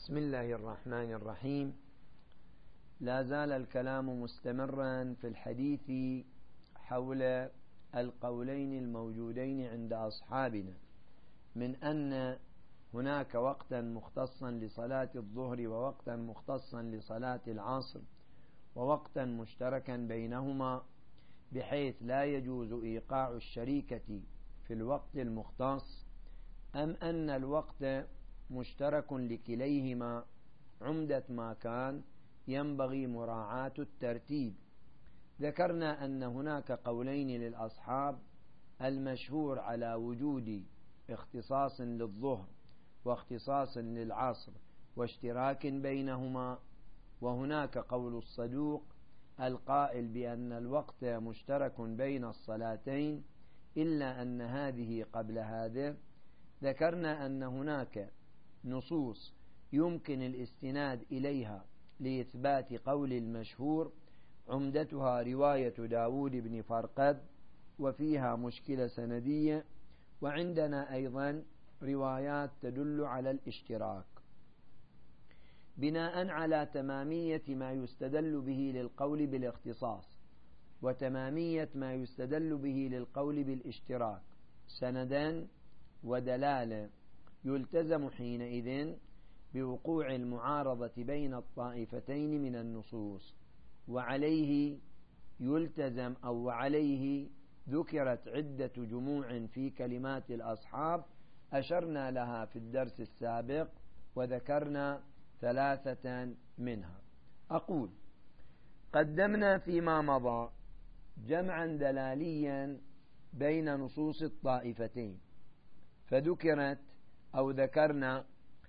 بسم الله الرحمن الرحيم. لا زال الكلام مستمرا في الحديث حول القولين الموجودين عند أصحابنا من أن هناك وقتا مختصا لصلاة الظهر ووقتا مختصا لصلاة العصر ووقتا مشتركا بينهما بحيث لا يجوز إيقاع الشريكة في الوقت المختص، أم أن الوقت مشترك لكليهما عمدة ما كان ينبغي مراعاة الترتيب. ذكرنا أن هناك قولين للأصحاب: المشهور على وجود اختصاص للظهر واختصاص للعصر واشتراك بينهما، وهناك قول الصدوق القائل بأن الوقت مشترك بين الصلاتين إلا أن هذه قبل هذا. ذكرنا أن هناك نصوص يمكن الاستناد إليها لإثبات قول المشهور، عمدتها رواية داود بن فرقد وفيها مشكلة سندية، وعندنا أيضا روايات تدل على الاشتراك. بناء على تمامية ما يستدل به للقول بالاختصاص وتمامية ما يستدل به للقول بالاشتراك سندا ودلالة، يلتزم حينئذ بوقوع المعارضة بين الطائفتين من النصوص، وعليه يلتزم وعليه ذكرت عدة جموع في كلمات الأصحاب أشرنا لها في الدرس السابق وذكرنا 3 منها. أقول: قدمنا فيما مضى جمعا دلاليا بين نصوص الطائفتين، فذكرت أو ذكرنا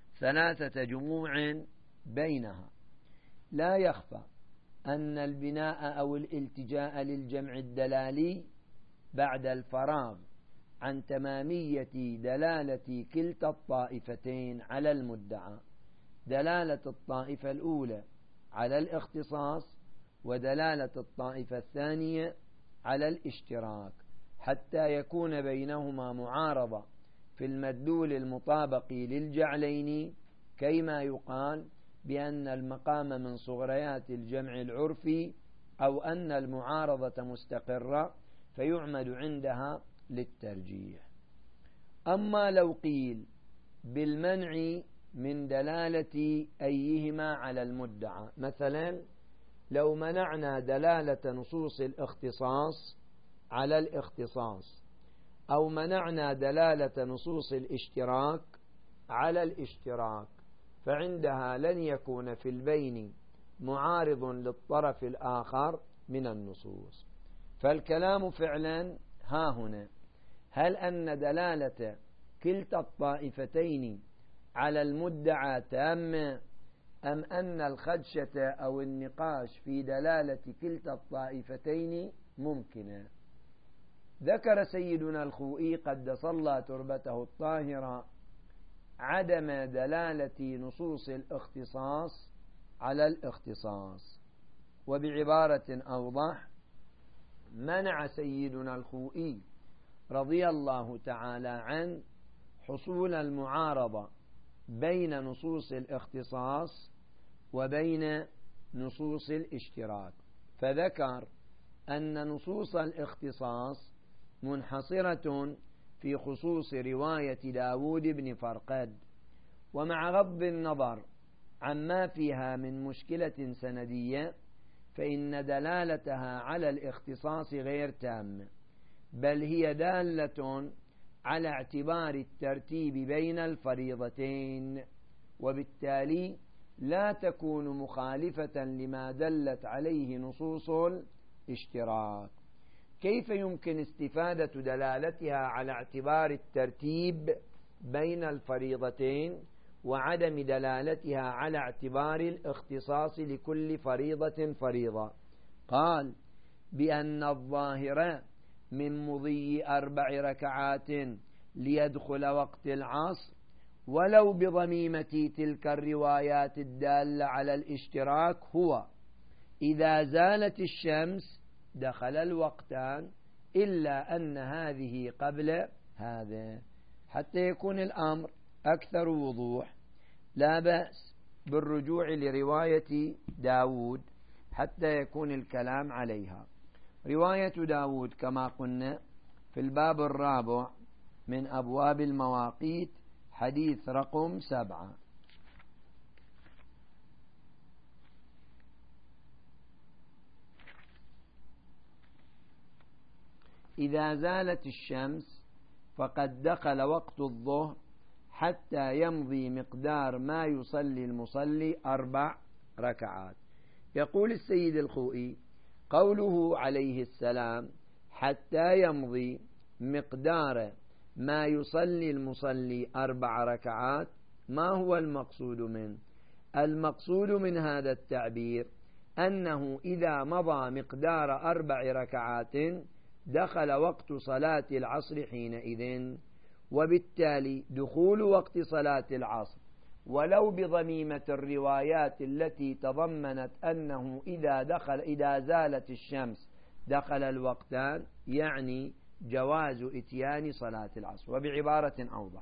3 جموع بينها. لا يخفى أن البناء أو الالتجاء للجمع الدلالي بعد الفراغ عن تمامية دلالة كلتا الطائفتين على المدعى، دلالة الطائفة الأولى على الاختصاص ودلالة الطائفة الثانية على الاشتراك، حتى يكون بينهما معارضة في المدلول المطابق للجعلين، كيما يقال بأن المقام من صغريات الجمع العرفي، أو أن المعارضة مستقرة فيعمد عندها للترجيح. أما لو قيل بالمنع من دلالة أيهما على المدعى، مثلا لو منعنا دلالة نصوص الاختصاص على الاختصاص، أو منعنا دلالة نصوص الاشتراك على الاشتراك، فعندها لن يكون في البين معارض للطرف الآخر من النصوص. فالكلام فعلا ها هنا: هل أن دلالة كلتا الطائفتين على المدعى تامة، أم أن الخدشة أو النقاش في دلالة كلتا الطائفتين ممكنة؟ ذكر سيدنا الخوئي قدس الله تربته الطاهرة عدم دلالة نصوص الاختصاص على الاختصاص، وبعبارة أوضح: منع سيدنا الخوئي رضي الله تعالى عنه حصول المعارضة بين نصوص الاختصاص وبين نصوص الاشتراك، فذكر أن نصوص الاختصاص منحصرة في خصوص رواية داود بن فرقد، ومع غض النظر عما فيها من مشكلة سندية فإن دلالتها على الاختصاص غير تامة، بل هي دالة على اعتبار الترتيب بين الفريضتين، وبالتالي لا تكون مخالفة لما دلت عليه نصوص الاشتراك. كيف يمكن استفادة دلالتها على اعتبار الترتيب بين الفريضتين وعدم دلالتها على اعتبار الاختصاص لكل فريضة فريضة؟ قال: بأن الظاهر من مضي 4 ركعات ليدخل وقت العصر ولو بضميمة تلك الروايات الدالة على الاشتراك هو: إذا زالت الشمس دخل الوقتان، إلا أن هذه قبل هذا. حتى يكون الأمر أكثر وضوح لا بأس بالرجوع لرواية داود حتى يكون الكلام عليها. رواية داود كما قلنا في الباب الرابع من أبواب المواقيت، حديث رقم 7. إذا زالت الشمس فقد دخل وقت الظهر حتى يمضي مقدار ما يصلي المصلي 4 ركعات. يقول السيد الخوئي: قوله عليه السلام حتى يمضي مقدار ما يصلي المصلي 4 ركعات، ما هو المقصود منه؟ المقصود من هذا التعبير أنه إذا مضى مقدار 4 ركعات دخل وقت صلاة العصر حينئذ، وبالتالي دخول وقت صلاة العصر ولو بضميمة الروايات التي تضمنت أنه إذا زالت الشمس دخل الوقتان، يعني جواز إتيان صلاة العصر. وبعبارة أوضح،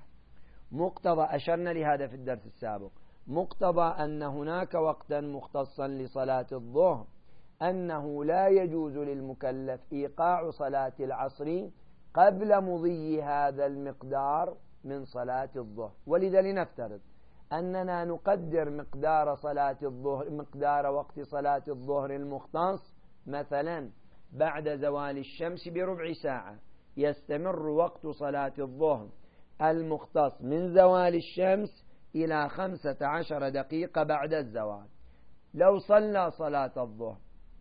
مقتضى أشرنا لهذا في الدرس السابق، مقتضى أن هناك وقتا مختصا لصلاة الظهر أنه لا يجوز للمكلف إيقاع صلاة العصر قبل مضي هذا المقدار من صلاة الظهر. ولذا لنفترض أننا نقدر مقدار صلاة الظهر، مقدار وقت صلاة الظهر المختص مثلا بعد زوال الشمس بربع ساعة، يستمر وقت صلاة الظهر المختص من زوال الشمس إلى 15 دقيقة بعد الزوال. لو صلى صلاة الظهر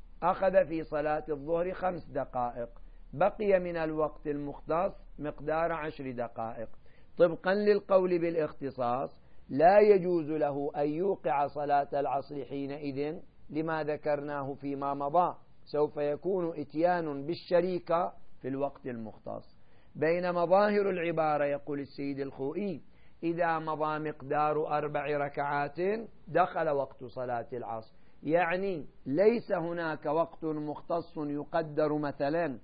أخذ في صلاة الظهر 5 دقائق، بقي من الوقت المختص مقدار 10 دقائق. طبقا للقول بالاختصاص لا يجوز له أن يوقع صلاة العصر حينئذ لما ذكرناه فيما مضى، سوف يكون إتيان بالشريكة في الوقت المختص. بينما ظاهر العبارة يقول السيد الخوئي إذا مضى مقدار 4 ركعات دخل وقت صلاة العصر، يعني ليس هناك وقت مختص يقدر مثلا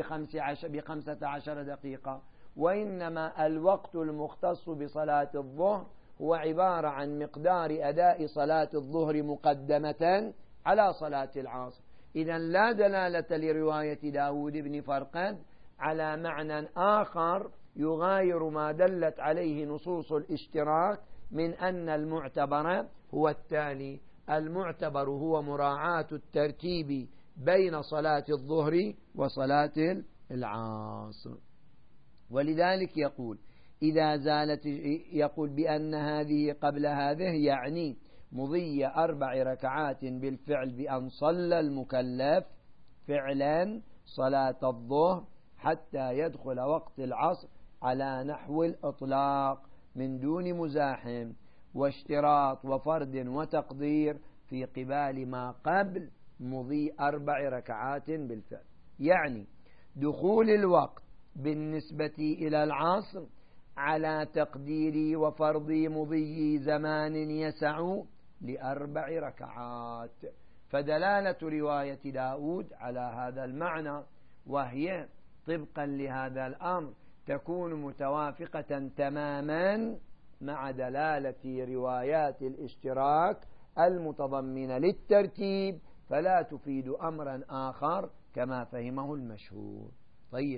ب15 دقيقة، وإنما الوقت المختص بصلاة الظهر هو عبارة عن مقدار أداء صلاة الظهر مقدمة على صلاة العصر. إذن لا دلالة لرواية داود بن فرقد على معنى آخر يغاير ما دلت عليه نصوص الاشتراك من أن المعتبر هو التالي: المعتبر هو مراعاة الترتيب بين صلاة الظهر وصلاة العصر. ولذلك يقول إذا زالت، يقول بأن هذه قبل هذه يعني مضي 4 ركعات بالفعل بأن صلى المكلف فعلا صلاة الظهر حتى يدخل وقت العصر على نحو الإطلاق من دون مزاحم واشتراط وفرد وتقدير في قبال ما قبل مضي 4 ركعات بالفعل. يعني دخول الوقت بالنسبة إلى العصر على تقدير وفرض مضي زمان يسع ل4 ركعات. فدلالة رواية داود على هذا المعنى وهي طبقا لهذا الأمر تكون متوافقة تماما مع دلالة روايات الاشتراك المتضمنة للترتيب، فلا تفيد أمرا آخر كما فهمه المشهور. طيب،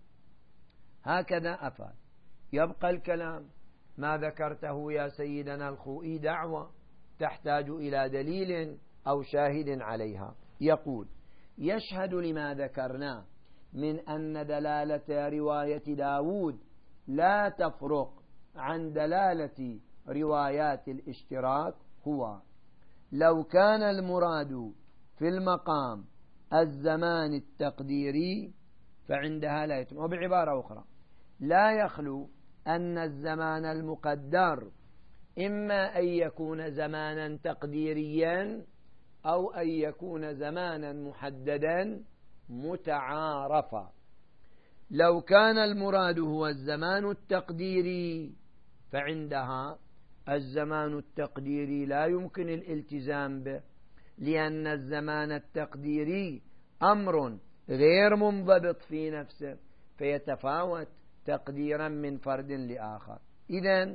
هكذا أفعل. يبقى الكلام ما ذكرته يا سيدنا الخوئي دعوة تحتاج إلى دليل أو شاهد عليها. يقول: يشهد لما ذكرناه من أن دلالة رواية داود لا تفرق عن دلالة روايات الاشتراك هو لو كان المراد في المقام الزمان التقديري فعندها لا يتم. وبعبارة أخرى لا يخلو أن الزمان المقدر إما أن يكون زمانا تقديريا أو أن يكون زمانا محددا متعارفا. لو كان المراد هو الزمان التقديري فعندها الزمان التقديري لا يمكن الالتزام به، لأن الزمان التقديري أمر غير منضبط في نفسه فيتفاوت تقديرا من فرد لآخر. إذن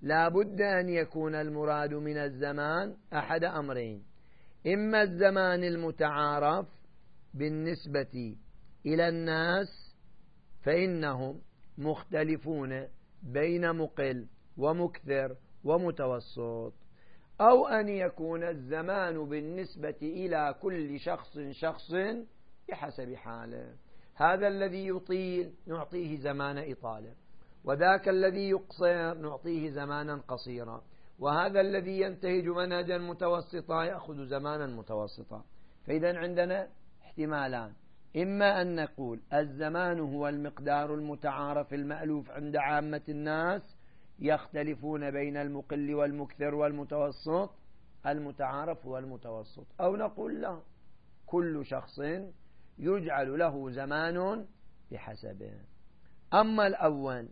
لا بد أن يكون المراد من الزمان أحد أمرين: إما الزمان المتعارف بالنسبة إلى الناس فإنهم مختلفون بين مقل ومكثر ومتوسط، أو أن يكون الزمان بالنسبة إلى كل شخص بحسب حاله. هذا الذي يطيل نعطيه زمان إطالة، وذاك الذي يقصر نعطيه زمانا قصيرا، وهذا الذي ينتهج منهجا متوسطا يأخذ زمانا متوسطا. فإذا عندنا احتمالان: إما أن نقول الزمان هو المقدار المتعارف المألوف عند عامة الناس يختلفون بين المقل والمكثر والمتوسط، المتعارف هو المتوسط، أو نقول لا، كل شخص يجعل له زمان بحسبه. أما الأول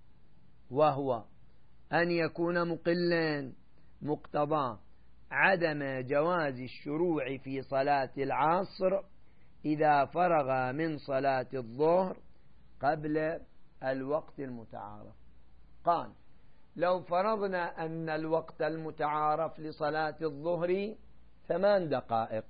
وهو أن يكون مقلا مقتضى عدم جواز الشروع في صلاة العصر إذا فرغ من صلاة الظهر قبل الوقت المتعارف. قال: لو فرضنا أن الوقت المتعارف لصلاة الظهر 8 دقائق،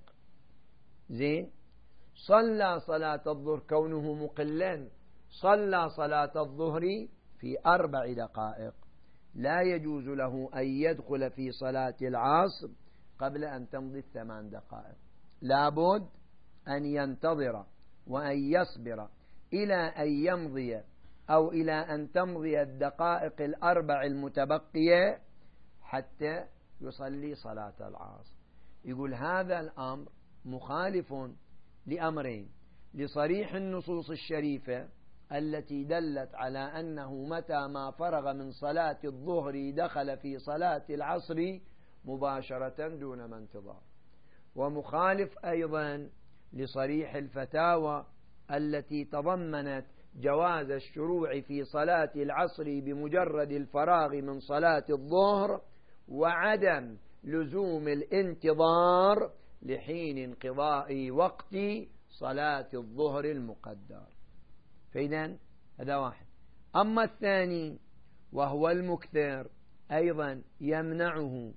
زين، صلى صلاة الظهر كونه مقلا صلى صلاة الظهر في 4 دقائق، لا يجوز له أن يدخل في صلاة العصر قبل أن تمضي 8 دقائق، لابد أن ينتظر وأن يصبر إلى أن يمضي أو إلى أن تمضي الدقائق 4 المتبقية حتى يصلي صلاة العصر. يقول هذا الأمر مخالف لأمرين: لصريح النصوص الشريفة التي دلت على أنه متى ما فرغ من صلاة الظهر دخل في صلاة العصر مباشرة دون ما انتظار، ومخالف أيضا لصريح الفتاوى التي تضمنت جواز الشروع في صلاة العصر بمجرد الفراغ من صلاة الظهر وعدم لزوم الانتظار لحين انقضاء وقت صلاة الظهر المقدر. فإذن هذا واحد. أما الثاني وهو المكثر أيضا يمنعه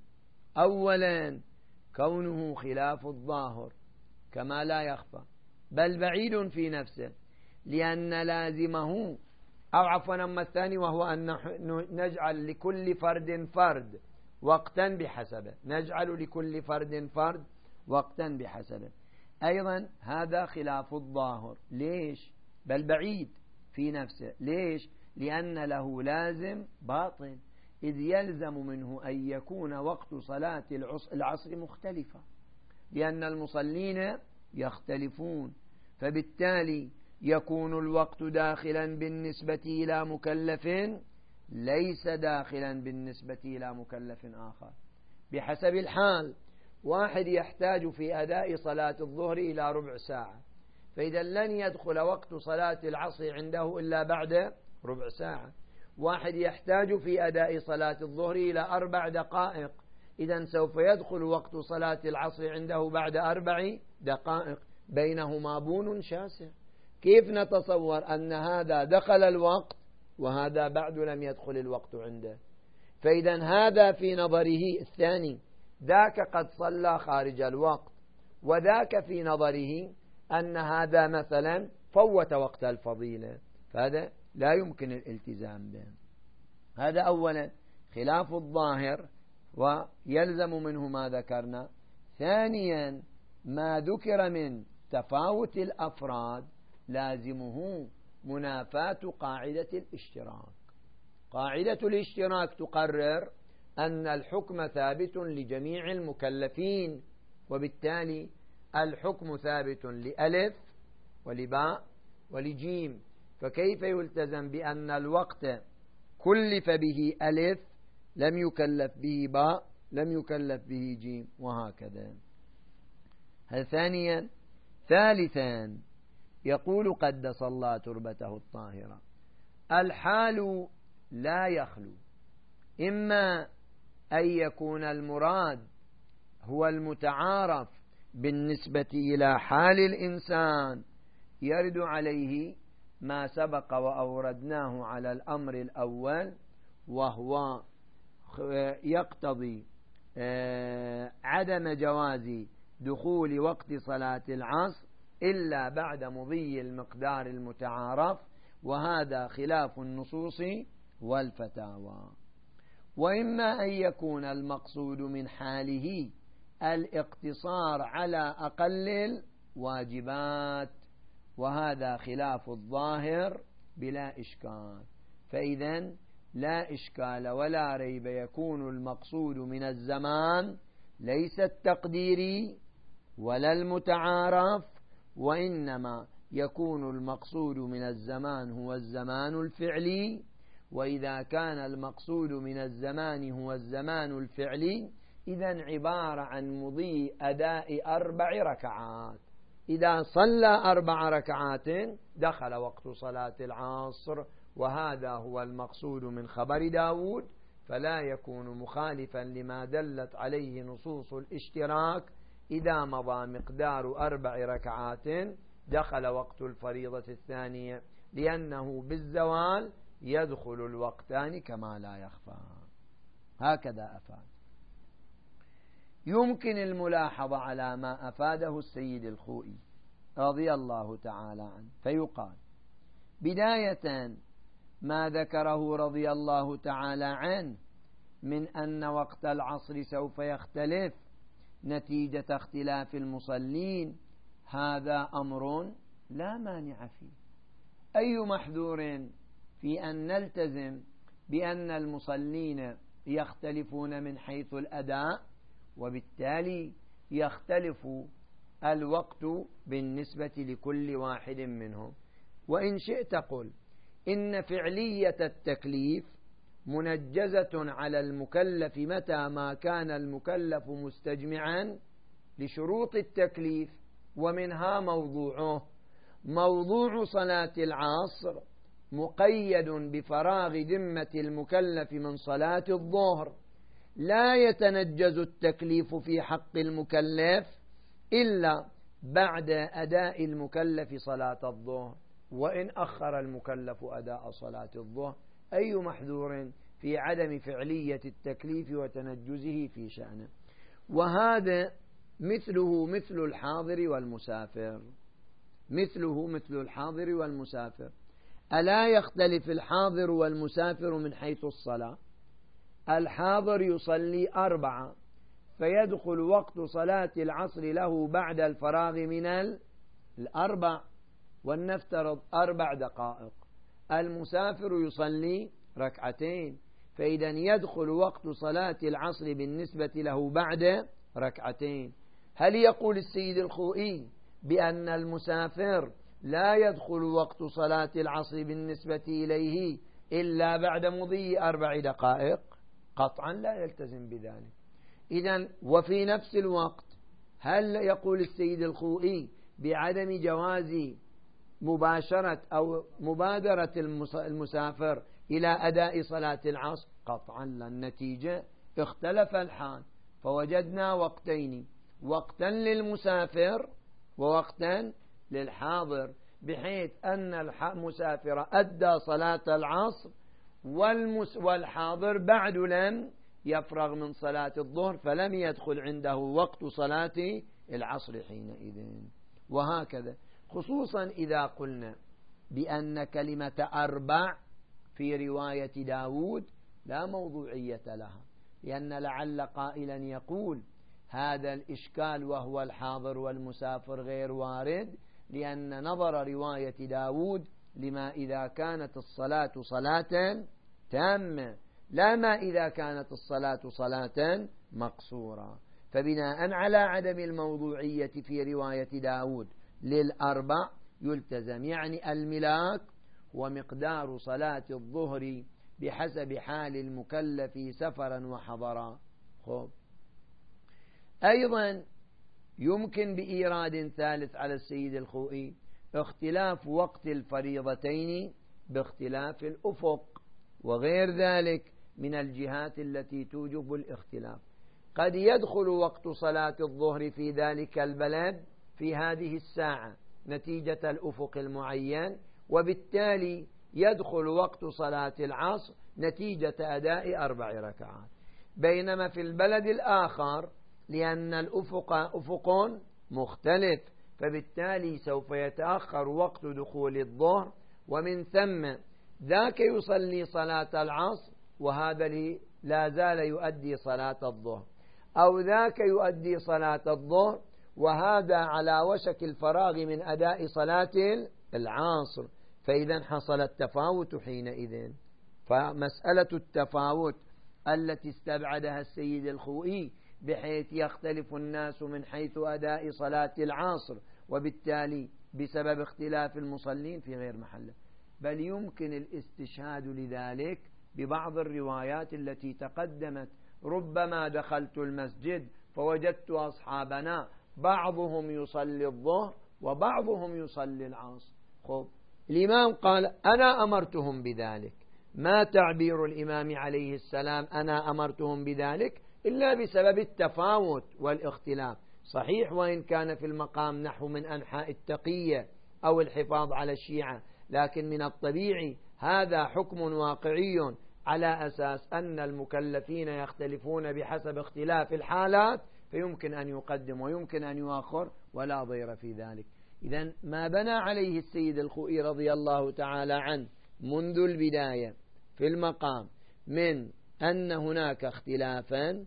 أولا كونه خلاف الظاهر كما لا يخفى، بل بعيد في نفسه، لأن لازمه أو عفوا أما الثاني وهو أن نجعل لكل فرد وقتا بحسبه، نجعل لكل فرد وقتا بحسبه، أيضا هذا خلاف الظاهر. ليش؟ بل بعيد في نفسه. ليش؟ لأن له لازم باطن، إذ يلزم منه أن يكون وقت صلاة العصر مختلفة، لأن المصلين يختلفون، فبالتالي يكون الوقت داخلا بالنسبة إلى مكلف ليس داخلا بالنسبة إلى مكلف آخر بحسب الحال. واحد يحتاج في أداء صلاة الظهر إلى ربع ساعة، فإذا لن يدخل وقت صلاة العصر عنده إلا بعد ربع ساعة. واحد يحتاج في أداء صلاة الظهر إلى 4 دقائق، إذن سوف يدخل وقت صلاة العصر عنده بعد 4 دقائق، بينهما بون شاسع. كيف نتصور أن هذا دخل الوقت وهذا بعد لم يدخل الوقت عنده؟ فإذا هذا في نظره الثاني ذاك قد صلى خارج الوقت، وذاك في نظره أن هذا مثلا فوت وقت الفضيلة، فهذا لا يمكن الالتزام به. هذا أولا خلاف الظاهر ويلزم منه ما ذكرنا. ثانيا ما ذكر من تفاوت الأفراد لازمه منافاة قاعدة الاشتراك. قاعدة الاشتراك تقرر أن الحكم ثابت لجميع المكلفين، وبالتالي الحكم ثابت لألف ولباء ولجيم، فكيف يلتزم بأن الوقت كلف به ألف لم يكلف به باء لم يكلف به جيم وهكذا؟ هذا ثانيا. ثالثا يقول قدس الله تربته الطاهرة: الحال لا يخلو، إما أن يكون المراد هو المتعارف بالنسبة إلى حال الإنسان يرد عليه ما سبق وأوردناه على الأمر الأول، وهو يقتضي عدم جواز دخول وقت صلاة العصر إلا بعد مضي المقدار المتعارف، وهذا خلاف النصوص والفتاوى. وإما أن يكون المقصود من حاله الاقتصار على أقل الواجبات، وهذا خلاف الظاهر بلا إشكال. فإذن لا إشكال ولا ريب، يكون المقصود من الزمان ليس التقديري ولا المتعارف، وإنما يكون المقصود من الزمان هو الزمان الفعلي. وإذا كان المقصود من الزمان هو الزمان الفعلي، إذن عبارة عن مضي أداء 4 ركعات. إذا صلى 4 ركعات دخل وقت صلاة العصر، وهذا هو المقصود من خبر داود، فلا يكون مخالفا لما دلت عليه نصوص الاشتراك. إذا مضى مقدار 4 ركعات دخل وقت الفريضة الثانية، لأنه بالزوال يدخل الوقتان كما لا يخفى. هكذا أفاد. يمكن الملاحظة على ما أفاده السيد الخوئي رضي الله تعالى عنه، فيقال: بداية ما ذكره رضي الله تعالى عنه من أن وقت العصر سوف يختلف نتيجة اختلاف المصلين، هذا أمر لا مانع فيه. أي محذور في أن نلتزم بأن المصلين يختلفون من حيث الأداء، وبالتالي يختلف الوقت بالنسبة لكل واحد منهم. وإن شئت قل إن فعلية التكليف منجزة على المكلف متى ما كان المكلف مستجمعا لشروط التكليف، ومنها موضوع صلاة العصر مقيد بفراغ ذمة المكلف من صلاة الظهر. لا يتنجز التكليف في حق المكلف إلا بعد أداء المكلف صلاة الظهر، وإن أخر المكلف أداء صلاة الظهر أي محذور في عدم فعلية التكليف وتنجزه في شأنه. وهذا مثله مثل الحاضر والمسافر، مثله مثل الحاضر والمسافر. ألا يختلف الحاضر والمسافر من حيث الصلاة؟ الحاضر يصلي 4 فيدخل وقت صلاة العصر له بعد الفراغ من 4، ولنفترض 4 دقائق. المسافر يصلي 2 فإذا يدخل وقت صلاة العصر بالنسبة له بعد 2. هل يقول السيد الخوئي بأن المسافر لا يدخل وقت صلاة العصر بالنسبة إليه إلا بعد مضي 4 دقائق؟ قطعا لا يلتزم بذلك. إذن وفي نفس الوقت هل يقول السيد الخوئي بعدم جواز مباشرة أو مبادرة المسافر إلى أداء صلاة العصر؟ قطعا لا. النتيجة اختلف الحال، فوجدنا وقتين: وقتا للمسافر ووقتا للحاضر، بحيث أن المسافر أدى صلاة العصر والحاضر بعد لم يفرغ من صلاة الظهر، فلم يدخل عنده وقت صلاة العصر حينئذ. وهكذا، خصوصا إذا قلنا بأن كلمة 4 في رواية داود لا موضوعية لها، لأن لعل قائلا يقول هذا الإشكال وهو الحاضر والمسافر غير وارد، لأن نظر رواية داود لما إذا كانت الصلاة صلاة تامة، لا ما إذا كانت الصلاة صلاة مقصورة. فبناء على عدم الموضوعية في رواية داود لل4 يلتزم، يعني الملاك ومقدار صلاة الظهر بحسب حال المكلف سفرا وحضرا. خب، أيضا يمكن بإيراد ثالث على السيد الخوئي اختلاف وقت الفريضتين باختلاف الأفق وغير ذلك من الجهات التي توجب الاختلاف. قد يدخل وقت صلاة الظهر في ذلك البلد في هذه الساعة نتيجة الأفق المعين، وبالتالي يدخل وقت صلاة العصر نتيجة أداء 4 ركعات. بينما في البلد الآخر لأن الأفق أفق مختلف، فبالتالي سوف يتأخر وقت دخول الظهر، ومن ثم ذاك يصلي صلاة العصر وهذا لا زال يؤدي صلاة الظهر، أو ذاك يؤدي صلاة الظهر وهذا على وشك الفراغ من أداء صلاة العصر، فإذا حصل التفاوت حينئذ. فمسألة التفاوت التي استبعدها السيد الخوئي بحيث يختلف الناس من حيث أداء صلاة العصر وبالتالي بسبب اختلاف المصلين في غير محله، بل يمكن الاستشهاد لذلك ببعض الروايات التي تقدمت. ربما دخلت المسجد فوجدت أصحابنا بعضهم يصلي الظهر وبعضهم يصلي العصر. خب الإمام قال أنا أمرتهم بذلك. ما تعبير الإمام عليه السلام أنا أمرتهم بذلك إلا بسبب التفاوت والاختلاف. صحيح وإن كان في المقام نحو من أنحاء التقية أو الحفاظ على الشيعة، لكن من الطبيعي هذا حكم واقعي على أساس أن المكلفين يختلفون بحسب اختلاف الحالات، فيمكن أن يقدم ويمكن أن يؤخر ولا ضير في ذلك. إذن ما بنى عليه السيد الخوئي رضي الله تعالى عنه منذ البداية في المقام من أن هناك اختلافا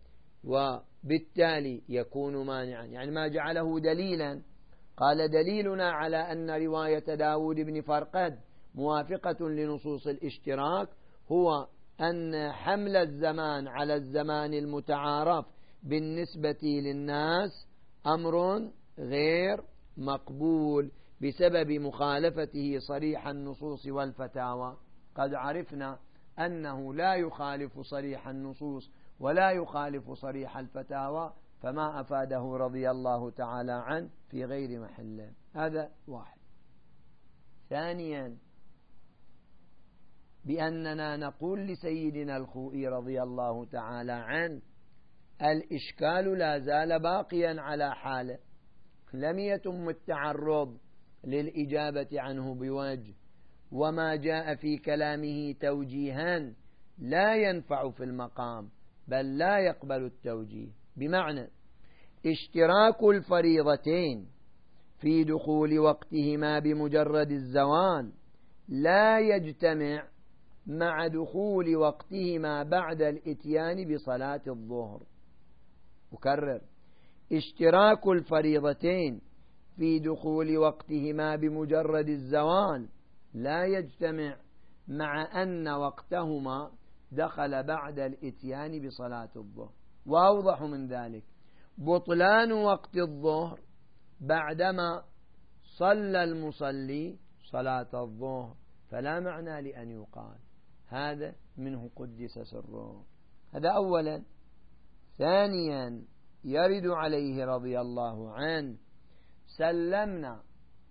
وبالتالي يكون مانعا، يعني ما جعله دليلا. قال دليلنا على أن رواية داود بن فرقد موافقة لنصوص الاشتراك هو أن حمل الزمان على الزمان المتعارف بالنسبة للناس أمر غير مقبول بسبب مخالفته صريح النصوص والفتاوى. قد عرفنا أنه لا يخالف صريح النصوص ولا يخالف صريح الفتاوى، فما أفاده رضي الله تعالى عنه في غير محله. هذا واحد. ثانيا بأننا نقول لسيدنا الخوئي رضي الله تعالى عنه الإشكال لا زال باقيا على حاله، لم يتم التعرض للإجابة عنه بوجه، وما جاء في كلامه توجيها لا ينفع في المقام بل لا يقبل التوجيه. بمعنى اشتراك الفريضتين في دخول وقتهما بمجرد الزوال لا يجتمع مع دخول وقتهما بعد الإتيان بصلاة الظهر. أكرر، اشتراك الفريضتين في دخول وقتهما بمجرد الزوال لا يجتمع مع أن وقتهما دخل بعد الإتيان بصلاة الظهر. وأوضح من ذلك بطلان وقت الظهر بعدما صلى المصلي صلاة الظهر، فلا معنى لأن يقال هذا منه قدس سره. هذا أولا. ثانيا يرد عليه رضي الله عنه سلمنا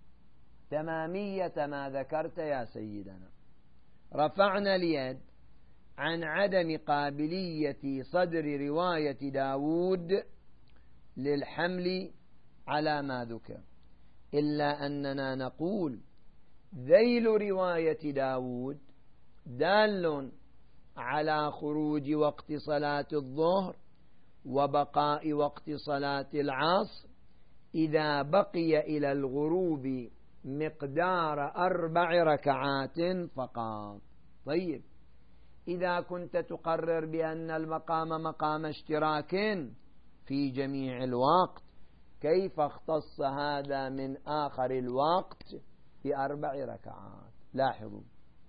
تمامية ما ذكرت يا سيدنا، رفعنا اليد عن عدم قابلية صدر رواية داود للحمل على ما ذكر، إلا أننا نقول ذيل رواية داود دال على خروج وقت صلاة الظهر وبقاء وقت صلاة العصر إذا بقي إلى الغروب مقدار 4 ركعات فقط. طيب إذا كنت تقرر بأن المقام مقام اشتراك في جميع الوقت، كيف اختص هذا من آخر الوقت ب4 ركعات؟ لاحظوا،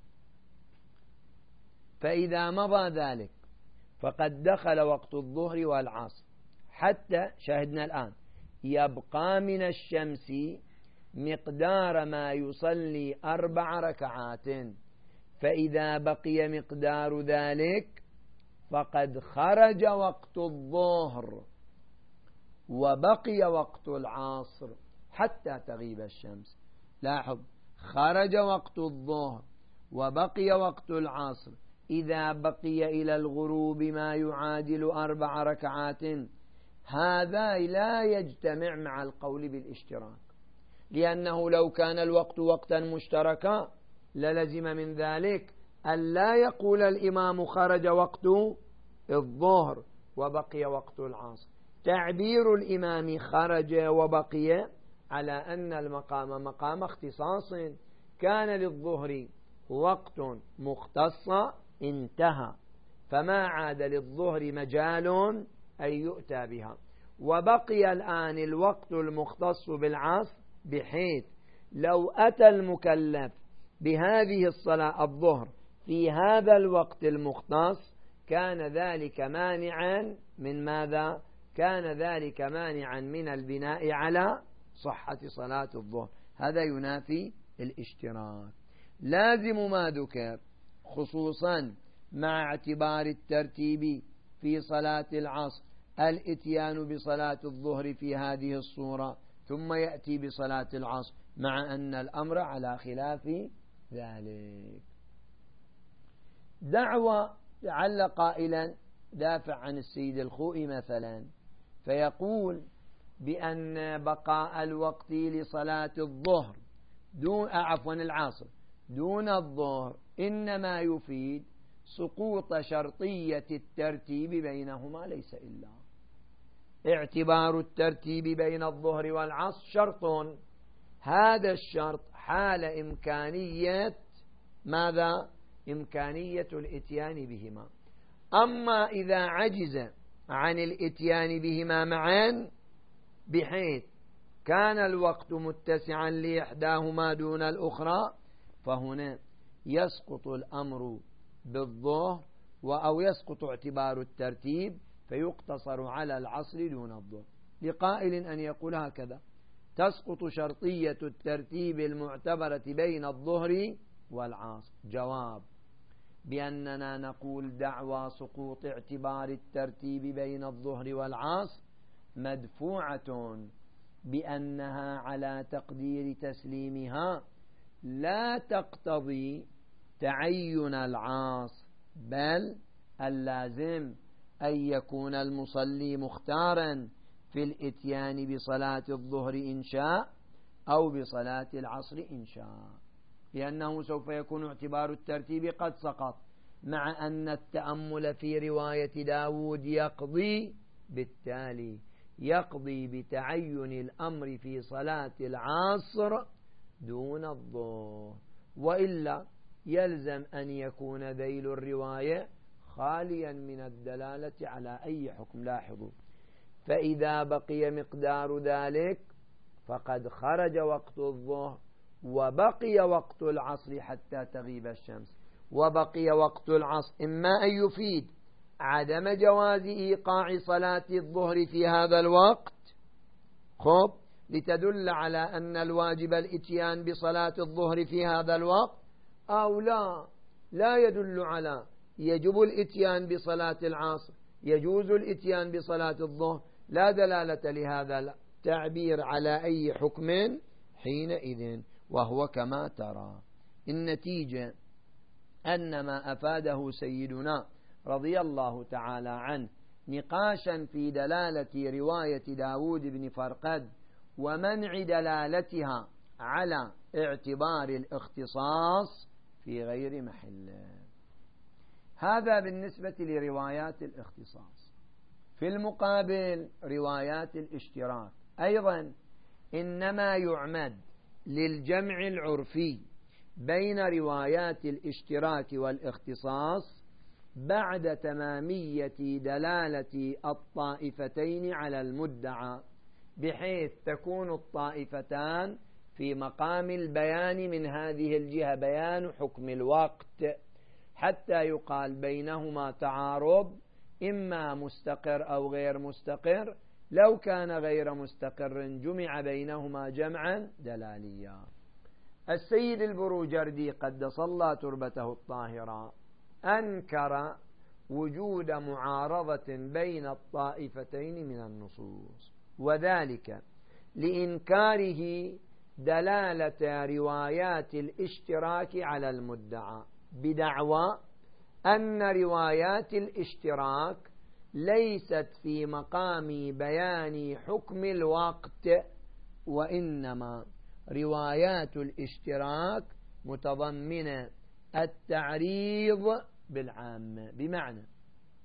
فإذا مضى ذلك فقد دخل وقت الظهر والعصر حتى شاهدنا الآن يبقى من الشمس مقدار ما يصلي 4 ركعات، فإذا بقي مقدار ذلك فقد خرج وقت الظهر وبقي وقت العصر حتى تغيب الشمس. لاحظ، خرج وقت الظهر وبقي وقت العصر إذا بقي إلى الغروب ما يعادل 4 ركعات. هذا لا يجتمع مع القول بالاشتراك، لأنه لو كان الوقت وقتا مشتركا للزم من ذلك أن لا يقول الإمام خرج وقت الظهر وبقي وقت العصر. تعبير الإمام خرج وبقي على أن المقام مقام اختصاص، كان للظهر وقت مختص انتهى، فما عاد للظهر مجال أن يؤتى بها. وبقي الآن الوقت المختص بالعصر، بحيث لو أتى المكلف بهذه الصلاة الظهر في هذا الوقت المختص كان ذلك مانعا من ماذا؟ كان ذلك مانعا من البناء على صحة صلاة الظهر. هذا ينافي الاشتراك. لازم ما ذكر خصوصا مع اعتبار الترتيب في صلاة العصر الاتيان بصلاة الظهر في هذه الصورة ثم يأتي بصلاة العصر، مع أن الأمر على خلاف ذلك. دعوة لعل قائلا دافع عن السيد الخوئي مثلا فيقول بأن بقاء الوقت لصلاة الظهر العصر دون الظهر إنما يفيد سقوط شرطية الترتيب بينهما، ليس إلا اعتبار الترتيب بين الظهر والعصر شرط، هذا الشرط حال إمكانية ماذا؟ إمكانية الإتيان بهما. أما إذا عجز عن الإتيان بهما معا بحيث كان الوقت متسعا لإحداهما دون الأخرى فهنا يسقط الأمر بالظهر أو يسقط اعتبار الترتيب فيقتصر على العصر دون الظهر. لقائل أن يقول هكذا: تسقط شرطية الترتيب المعتبرة بين الظهر والعصر. جواب: بأننا نقول دعوى سقوط اعتبار الترتيب بين الظهر والعصر مدفوعة بأنها على تقدير تسليمها لا تقتضي تعين العاصر، بل اللازم أن يكون المصلي مختارا في الإتيان بصلاة الظهر إن شاء أو بصلاة العصر إن شاء، لأنه سوف يكون اعتبار الترتيب قد سقط، مع أن التأمل في رواية داود يقضي بالتالي يقضي بتعين الأمر في صلاة العصر دون الظهر، وإلا يلزم أن يكون ذيل الرواية خاليا من الدلالة على أي حكم. لاحظوا: فإذا بقي مقدار ذلك فقد خرج وقت الظهر وبقي وقت العصر حتى تغيب الشمس. وبقي وقت العصر إما أن يفيد عدم جواز إيقاع صلاة الظهر في هذا الوقت لتدل على أن الواجب الإتيان بصلاة الظهر في هذا الوقت، أو لا يدل على يجب الإتيان بصلاة العصر، يجوز الإتيان بصلاة الظهر، لا دلالة لهذا التعبير على أي حكم حينئذ. وهو كما ترى. النتيجة أن ما أفاده سيدنا رضي الله تعالى عنه نقاشا في دلالة رواية داود بن فرقد ومنع دلالتها على اعتبار الاختصاص في غير محله. هذا بالنسبة لروايات الاختصاص. في المقابل روايات الاشتراك أيضا إنما يعمد للجمع العرفي بين روايات الاشتراك والاختصاص بعد تمامية دلالة الطائفتين على المدعى، بحيث تكون الطائفتان في مقام البيان من هذه الجهة بيان حكم الوقت، حتى يقال بينهما تعارض إما مستقر أو غير مستقر. لو كان غير مستقر جمع بينهما جمعا دلاليا. السيد البروجردي قدس الله تربته الطاهرة أنكر وجود معارضة بين الطائفتين من النصوص، وذلك لإنكاره دلالة روايات الاشتراك على المدعى بدعوى أن روايات الاشتراك ليست في مقام بيان حكم الوقت، وإنما روايات الاشتراك متضمنة التعريض بالعامة، بمعنى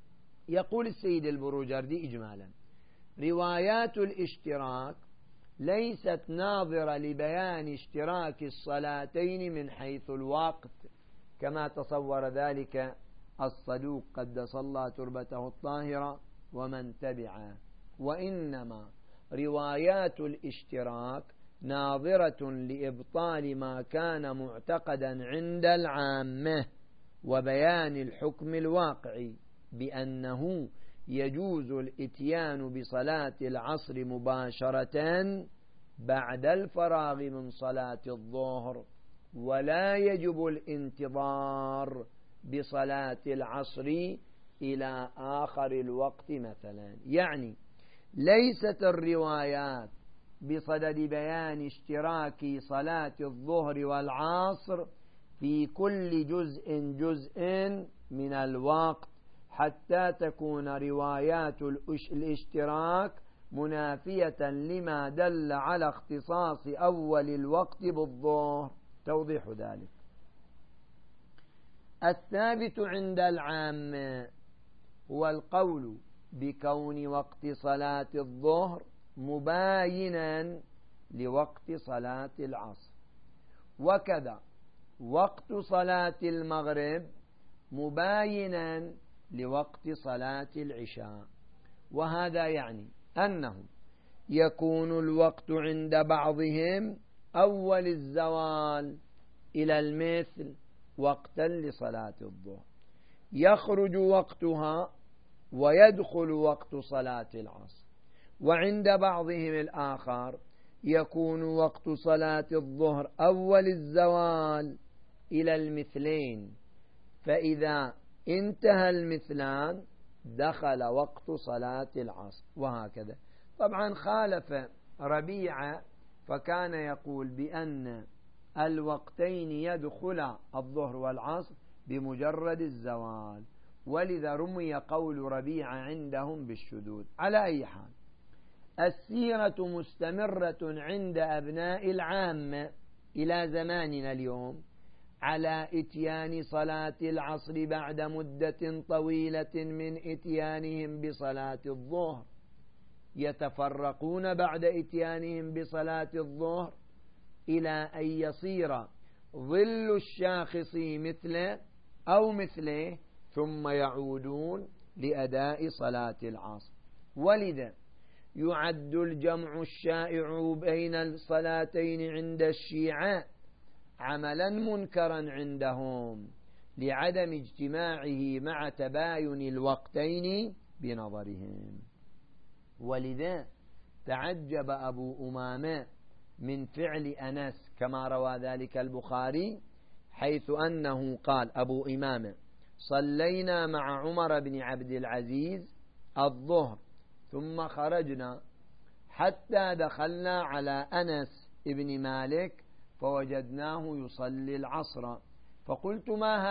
يقول السيد البروجردي إجمالا: روايات الاشتراك ليست ناظرة لبيان اشتراك الصلاتين من حيث الوقت كما تصور ذلك الصدوق قدس الله تربته الطاهرة ومن تبعه، وإنما روايات الاشتراك ناظرة لإبطال ما كان معتقدا عند العامة وبيان الحكم الواقعي بأنه يجوز الإتيان بصلاة العصر مباشرة بعد الفراغ من صلاة الظهر، ولا يجب الانتظار بصلاة العصر إلى آخر الوقت مثلا. يعني ليست الروايات بصدد بيان اشتراك صلاة الظهر والعصر في كل جزء من الوقت حتى تكون روايات الاشتراك منافية لما دل على اختصاص أول الوقت بالظهر. توضيح ذلك: الثابت عند العامة هو القول بكون وقت صلاة الظهر مباينا لوقت صلاة العصر، وكذا وقت صلاة المغرب مباينا لوقت صلاة العشاء. وهذا يعني أنه يكون الوقت عند بعضهم أول الزوال إلى المثل وقتا لصلاة الظهر، يخرج وقتها ويدخل وقت صلاة العصر، وعند بعضهم الآخر يكون وقت صلاة الظهر أول الزوال إلى المثلين، فإذا انتهى المثلان دخل وقت صلاة العصر، وهكذا. طبعا خالف ربيعة فكان يقول بأن الوقتين يدخل الظهر والعصر بمجرد الزوال، ولذا رمي قول ربيعة عندهم بالشذوذ. على أي حال، السيرة مستمرة عند أبناء العامة إلى زماننا اليوم على إتيان صلاة العصر بعد مدة طويلة من إتيانهم بصلاة الظهر، يتفرقون بعد إتيانهم بصلاة الظهر إلى أن يصير ظل الشاخص مثله أو مثله ثم يعودون لأداء صلاة العصر. ولذا يعد الجمع الشائع بين الصلاتين عند الشيعة عملا منكرا عندهم لعدم اجتماعه مع تباين الوقتين بنظرهم. ولذا تعجب أبو أمامة من فعل أنس كما روى ذلك البخاري، حيث أنه قال أبو إمامة: صلينا مع عمر بن عبد العزيز الظهر ثم خرجنا حتى دخلنا على أنس بن مالك فوجدناه يصلي العصر، فقلت: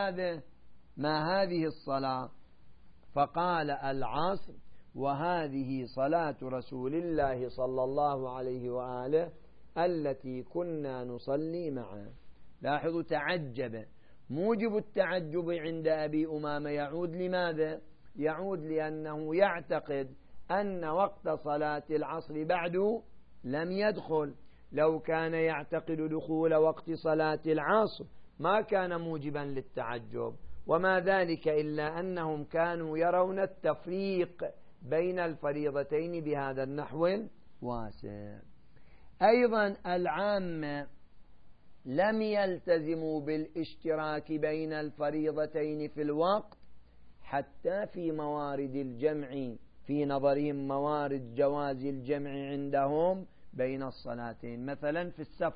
ما هذه الصلاة؟ فقال: العصر، وهذه صلاة رسول الله صلى الله عليه وآله التي كنا نصلي معه. لاحظوا، تعجب. موجب التعجب عند أبي أمامة يعود لماذا؟ يعود لأنه يعتقد أن وقت صلاة العصر بعد لم يدخل. لو كان يعتقد دخول وقت صلاة العصر ما كان موجبا للتعجب، وما ذلك إلا أنهم كانوا يرون التفريق بين الفريضتين بهذا النحو الواسع. أيضا العامة لم يلتزموا بالاشتراك بين الفريضتين في الوقت حتى في موارد الجمع، في نظرهم موارد جواز الجمع عندهم بين الصلاتين، مثلا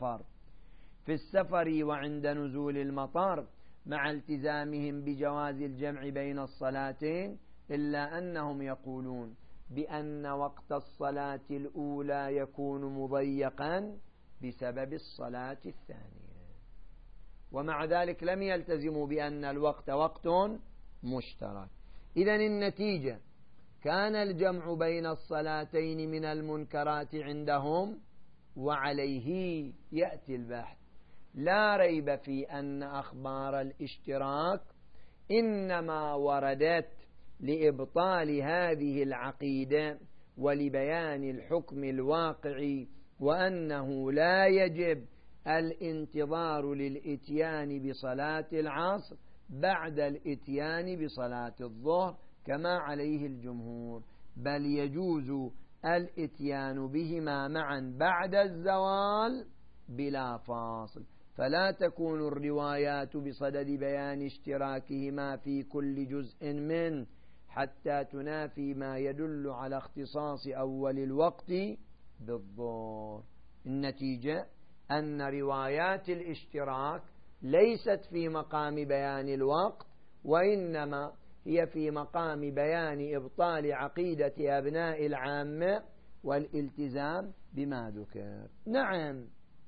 في السفر وعند نزول المطار، مع التزامهم بجواز الجمع بين الصلاتين، إلا أنهم يقولون بأن وقت الصلاة الأولى يكون مضيقا بسبب الصلاة الثانية، ومع ذلك لم يلتزموا بأن الوقت وقت مشترك. إذن النتيجة كان الجمع بين الصلاتين من المنكرات عندهم، وعليه يأتي البحث. لا ريب في أن أخبار الاشتراك إنما وردت لإبطال هذه العقيدة ولبيان الحكم الواقعي، وأنه لا يجب الانتظار للإتيان بصلاة العصر بعد الإتيان بصلاة الظهر كما عليه الجمهور، بل يجوز الإتيان بهما معا بعد الزوال بلا فاصل، فلا تكون الروايات بصدد بيان اشتراكهما في كل جزء منه حتى تنافي ما يدل على اختصاص أول الوقت بالظهر. النتيجة أن روايات الاشتراك ليست في مقام بيان الوقت، وإنما هي في مقام بيان إبطال عقيدة أبناء العامة والالتزام بما ذكر. نعم،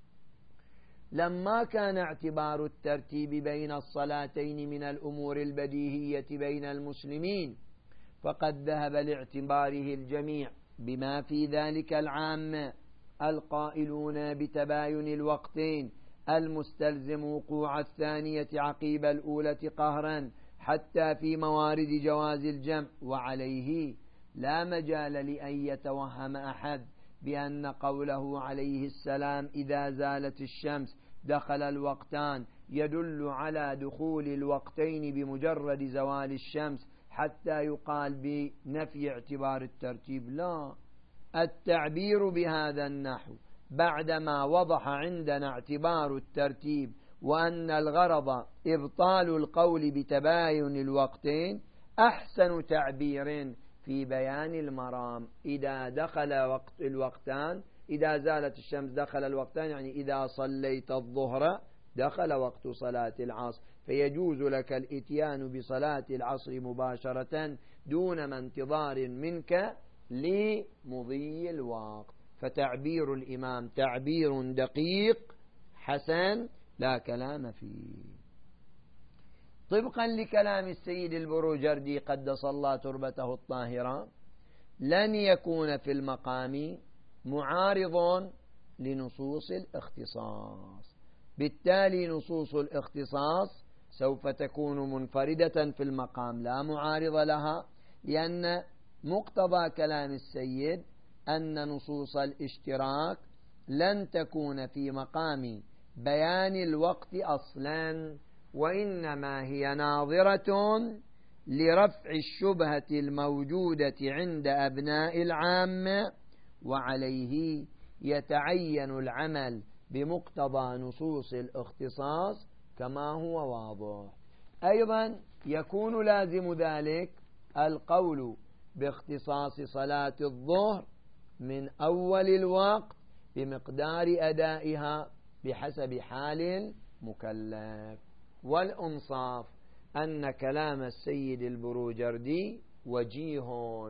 لما كان اعتبار الترتيب بين الصلاتين من الأمور البديهية بين المسلمين، فقد ذهب لاعتباره الجميع بما في ذلك العامة القائلون بتباين الوقتين المستلزم وقوع الثانية عقيب الأولى قهرا حتى في موارد جواز الجمع، وعليه لا مجال لأن يتوهم أحد بأن قوله عليه السلام إذا زالت الشمس دخل الوقتان يدل على دخول الوقتين بمجرد زوال الشمس حتى يقال بنفي اعتبار الترتيب. لا، التعبير بهذا النحو بعدما وضح عندنا اعتبار الترتيب وأن الغرض إبطال القول بتباين الوقتين أحسن تعبير في بيان المرام. إذا دخل وقت الوقتان، إذا زالت الشمس دخل الوقتان، يعني إذا صليت الظهر دخل وقت صلاة العصر، فيجوز لك الإتيان بصلاة العصر مباشرة دون ما انتظار منك لمضي الوقت. فتعبير الإمام تعبير دقيق حسن لا كلام فيه. طبقا لكلام السيد البروجردي قدس الله تربته الطاهرة، لن يكون في المقام معارض لنصوص الاختصاص، بالتالي نصوص الاختصاص سوف تكون منفردة في المقام لا معارض لها، لأن مقتضى كلام السيد أن نصوص الاشتراك لن تكون في مقام بيان الوقت أصلا، وإنما هي ناظرة لرفع الشبهة الموجودة عند أبناء العامة، وعليه يتعين العمل بمقتضى نصوص الاختصاص كما هو واضح. أيضا يكون لازم ذلك القول باختصاص صلاة الظهر من أول الوقت بمقدار أدائها بحسب حال المكلف. والأنصاف أن كلام السيد البروجردي وجيه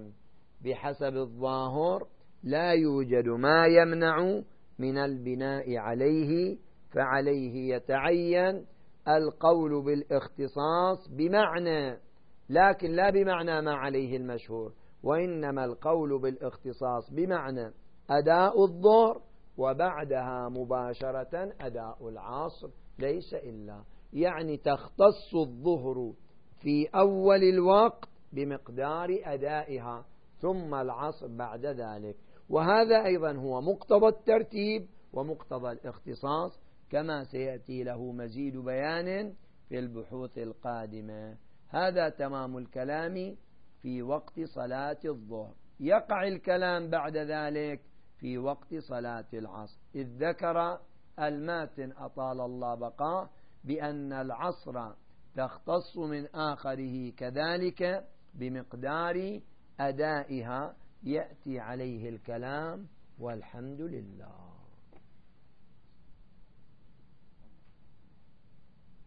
بحسب الظاهر، لا يوجد ما يمنع من البناء عليه، فعليه يتعين القول بالاختصاص بمعنى، لكن لا بمعنى ما عليه المشهور، وإنما القول بالاختصاص بمعنى أداء الظهر وبعدها مباشرة أداء العصر، ليس إلا يعني تختص الظهر في أول الوقت بمقدار أدائها ثم العصر بعد ذلك. وهذا أيضا هو مقتضى الترتيب ومقتضى الاختصاص، كما سيأتي له مزيد بيان في البحوث القادمة. هذا تمام الكلام في وقت صلاة الظهر. يقع الكلام بعد ذلك في وقت صلاة العصر، إذ ذكر الماتن أطال الله بقاه بأن العصر تختص من آخره كذلك بمقدار أدائها، يأتي عليه الكلام والحمد لله.